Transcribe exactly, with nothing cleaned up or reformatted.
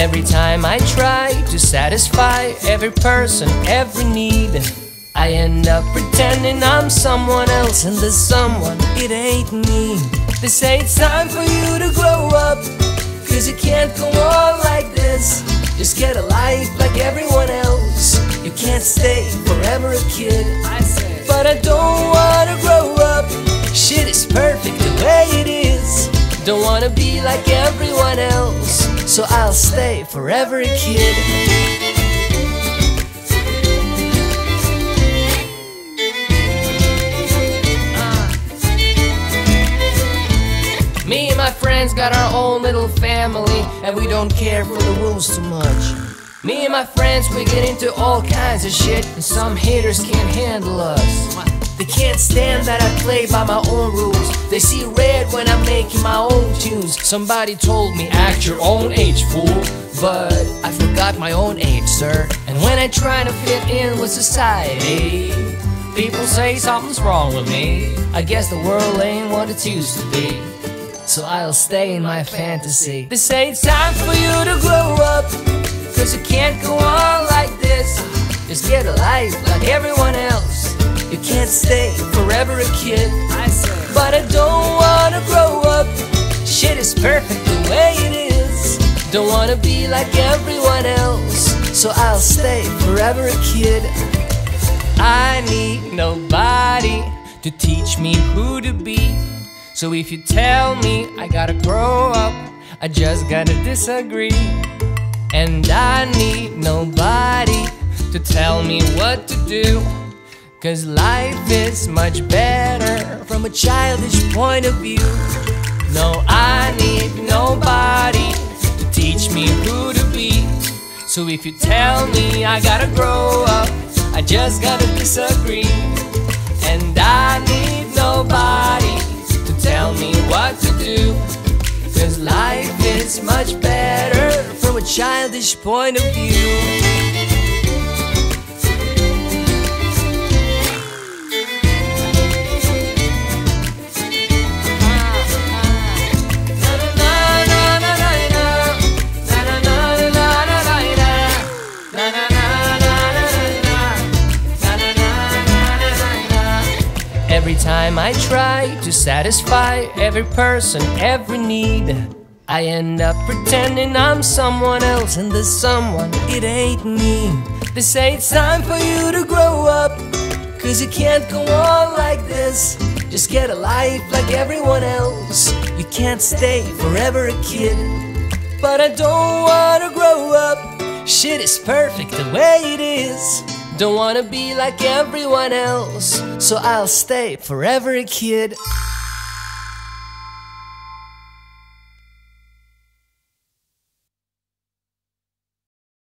Every time I try to satisfy every person, every need, I end up pretending I'm someone else, and the someone, it ain't me. They say it's time for you to grow up, cause you can't go on like this. Just get a life like everyone else. You can't stay forever a kid. I say, but I don't wanna grow up. Shit is perfect the way it is. Don't wanna be like everyone else, so I'll stay forever a kid. uh. Me and my friends got our own little family, and we don't care for the rules too much. Me and my friends, we get into all kinds of shit, and some haters can't handle us. They can't stand that I play by my own rules. They see red when I'm making my own tunes. Somebody told me, act your own age, fool. But I forgot my own age, sir. And when I try to fit in with society, people say something's wrong with me. I guess the world ain't what it used to be, so I'll stay in my fantasy. They say it's time for you to grow up, cause you can't go on like this. Just get a life like everyone else. You can't stay forever a kid. I say, but I don't wanna grow up. Shit is perfect the way it is. Don't wanna be like everyone else, so I'll stay forever a kid. I need nobody to teach me who to be. So if you tell me I gotta grow up, I just gotta disagree. And I need nobody to tell me what to do, cause life is much better from a childish point of view. No, I need nobody to teach me who to be. So if you tell me I gotta grow up, I just gotta disagree. And I need nobody to tell me what to do, cause life is much better from a childish point of view. Every time I try to satisfy every person, every need, I end up pretending I'm someone else, and the someone, it ain't me. They say it's time for you to grow up, cause you can't go on like this. Just get a life like everyone else. You can't stay forever a kid. But I don't wanna grow up. Shit is perfect the way it is. Don't wanna be like everyone else, so I'll stay forever a kid.